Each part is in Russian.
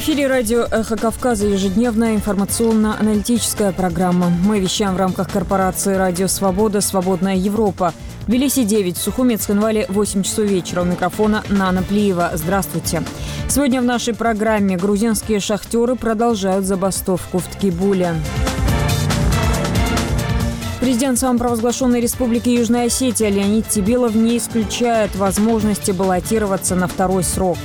эфире радио «Эхо Кавказа», ежедневная информационно-аналитическая программа. Мы вещаем в рамках корпорации «Радио Свобода», «Свободная Европа». В Тбилиси 9, в Сухуми и Цхинвале 8 часов вечера. У микрофона Нана Плиева. Здравствуйте. Сегодня в нашей программе грузинские шахтеры продолжают забастовку в Ткибуле. Президент самопровозглашенной республики Южная Осетия Леонид Тебелов не исключает возможности баллотироваться на второй срок.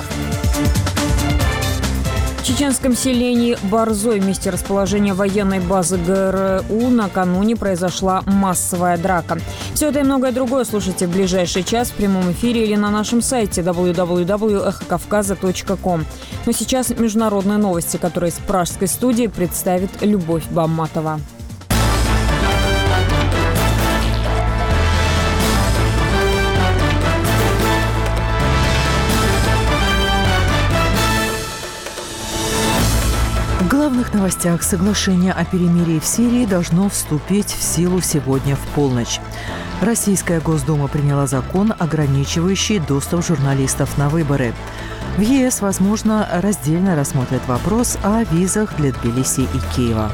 В чеченском селении Борзой, в месте расположения военной базы ГРУ, накануне произошла массовая драка. Все это и многое другое слушайте в ближайший час в прямом эфире или на нашем сайте www.эхокавказа.ком. Но сейчас международные новости, которые из пражской студии представит Любовь Бамматова. В главных новостях: соглашение о перемирии в Сирии должно вступить в силу сегодня в полночь. Российская Госдума приняла закон, ограничивающий доступ журналистов на выборы. В ЕС, возможно, раздельно рассмотрят вопрос о визах для Тбилиси и Киева.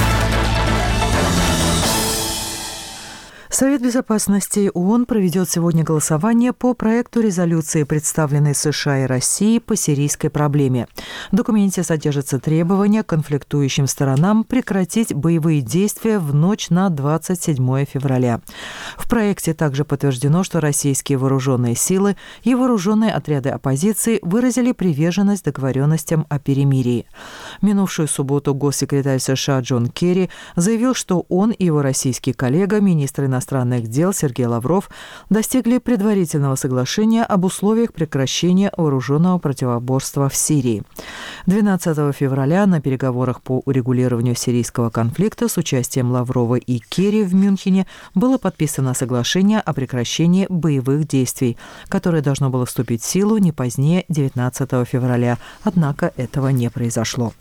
Совет безопасности ООН проведет сегодня голосование по проекту резолюции, представленной США и Россией по сирийской проблеме. В документе содержатся требования конфликтующим сторонам прекратить боевые действия в ночь на 27 февраля. В проекте также подтверждено, что российские вооруженные силы и вооруженные отряды оппозиции выразили приверженность договоренностям о перемирии. В минувшую субботу госсекретарь США Джон Керри заявил, что он и его российский коллега, министр иностранных дел Сергей Лавров, достигли предварительного соглашения об условиях прекращения вооруженного противоборства в Сирии. 12 февраля на переговорах по урегулированию сирийского конфликта с участием Лаврова и Керри в Мюнхене было подписано соглашение о прекращении боевых действий, которое должно было вступить в силу не позднее 19 февраля. Однако этого не произошло.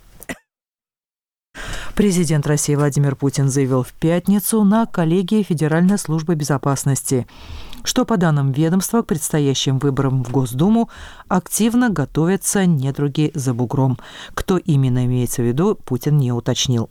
Президент России Владимир Путин заявил в пятницу на коллегии Федеральной службы безопасности, что по данным ведомства к предстоящим выборам в Госдуму активно готовятся недруги за бугром. Кто именно имеется в виду, Путин не уточнил.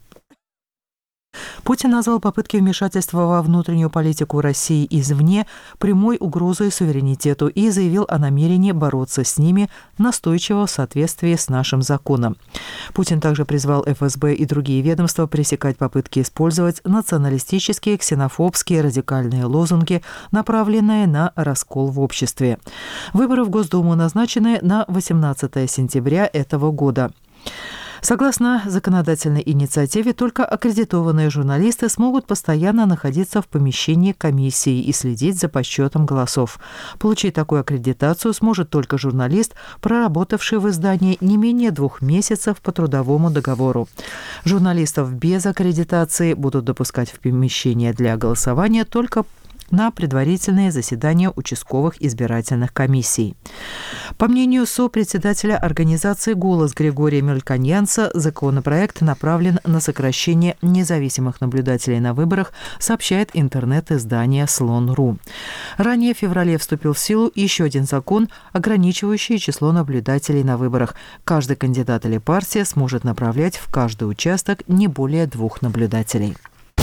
Путин назвал попытки вмешательства во внутреннюю политику России извне прямой угрозой суверенитету и заявил о намерении бороться с ними настойчиво в соответствии с нашим законом. Путин также призвал ФСБ и другие ведомства пресекать попытки использовать националистические, ксенофобские, радикальные лозунги, направленные на раскол в обществе. Выборы в Госдуму назначены на 18 сентября этого года. Согласно законодательной инициативе, только аккредитованные журналисты смогут постоянно находиться в помещении комиссии и следить за подсчетом голосов. Получить такую аккредитацию сможет только журналист, проработавший в издании не менее 2 месяцев по трудовому договору. Журналистов без аккредитации будут допускать в помещение для голосования только на предварительные заседания участковых избирательных комиссий. По мнению сопредседателя организации «Голос» Григория Мельконьянца, законопроект направлен на сокращение независимых наблюдателей на выборах, сообщает интернет-издание «Слон.ру». Ранее в феврале вступил в силу еще один закон, ограничивающий число наблюдателей на выборах. Каждый кандидат или партия сможет направлять в каждый участок не более 2 наблюдателей.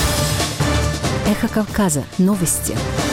Эхо Кавказа. Новости.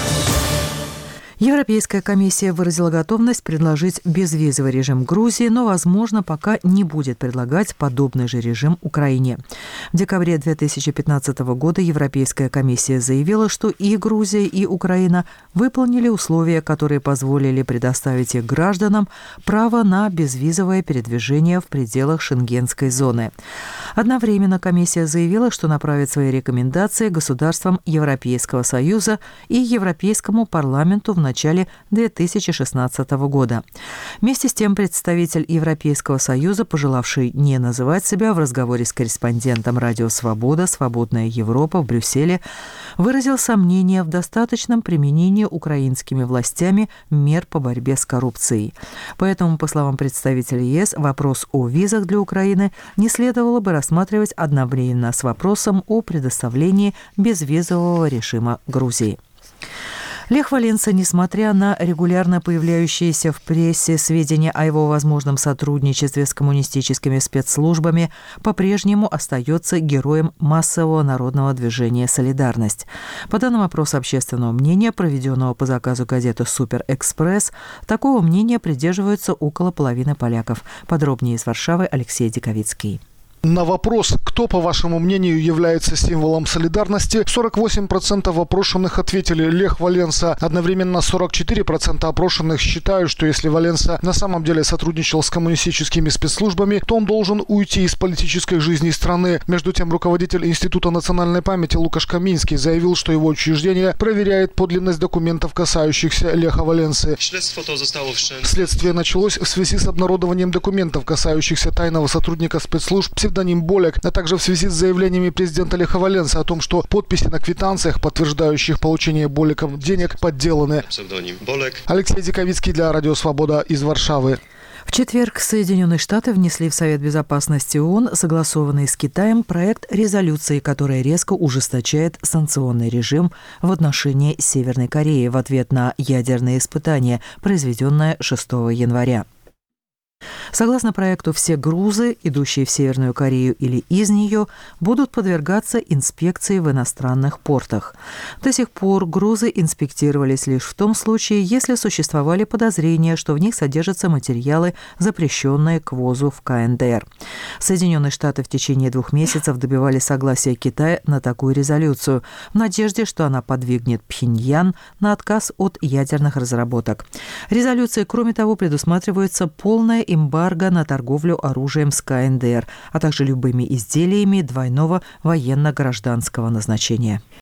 Европейская комиссия выразила готовность предложить безвизовый режим Грузии, но, возможно, пока не будет предлагать подобный же режим Украине. В декабре 2015 года Европейская комиссия заявила, что и Грузия, и Украина выполнили условия, которые позволили предоставить их гражданам право на безвизовое передвижение в пределах Шенгенской зоны. Одновременно комиссия заявила, что направит свои рекомендации государствам Европейского Союза и Европейскому парламенту в начале 2016 года. Вместе с тем представитель Европейского Союза, пожелавший не называть себя, в разговоре с корреспондентом «Радио Свобода», «Свободная Европа» в Брюсселе, выразил сомнение в достаточном применении украинскими властями мер по борьбе с коррупцией. Поэтому, по словам представителя ЕС, вопрос о визах для Украины не следовало бы рассматривать одновременно с вопросом о предоставлении безвизового режима Грузии. Лех Валенса, несмотря на регулярно появляющиеся в прессе сведения о его возможном сотрудничестве с коммунистическими спецслужбами, по-прежнему остается героем массового народного движения «Солидарность». По данным опроса общественного мнения, проведенного по заказу газеты «Суперэкспресс», такого мнения придерживаются около половины поляков. Подробнее из Варшавы Алексей Диковицкий. На вопрос, кто, по вашему мнению, является символом солидарности, 48% опрошенных ответили Лех Валенса. Одновременно 44% опрошенных считают, что если Валенса на самом деле сотрудничал с коммунистическими спецслужбами, то он должен уйти из политической жизни страны. Между тем, руководитель Института национальной памяти Лукаш Каминский заявил, что его учреждение проверяет подлинность документов, касающихся Леха Валенсы. Следствие началось в связи с обнародованием документов, касающихся тайного сотрудника спецслужб псевдоним Болек, а также в связи с заявлениями президента Леха Валенса о том, что подписи на квитанциях, подтверждающих получение Болеком денег, подделаны. Алексей Диковицкий для Радио Свобода из Варшавы. В четверг Соединенные Штаты внесли в Совет Безопасности ООН, согласованный с Китаем, проект резолюции, которая резко ужесточает санкционный режим в отношении Северной Кореи в ответ на ядерные испытания, произведенное 6 января. Согласно проекту, все грузы, идущие в Северную Корею или из нее, будут подвергаться инспекции в иностранных портах. До сих пор грузы инспектировались лишь в том случае, если существовали подозрения, что в них содержатся материалы, запрещенные к ввозу в КНДР. Соединенные Штаты в течение 2 месяцев добивались согласия Китая на такую резолюцию, в надежде, что она подвигнет Пхеньян на отказ от ядерных разработок. Резолюция, кроме того, предусматривается полная эмбарго на торговлю оружием с КНДР, а также любыми изделиями двойного военно-гражданского назначения.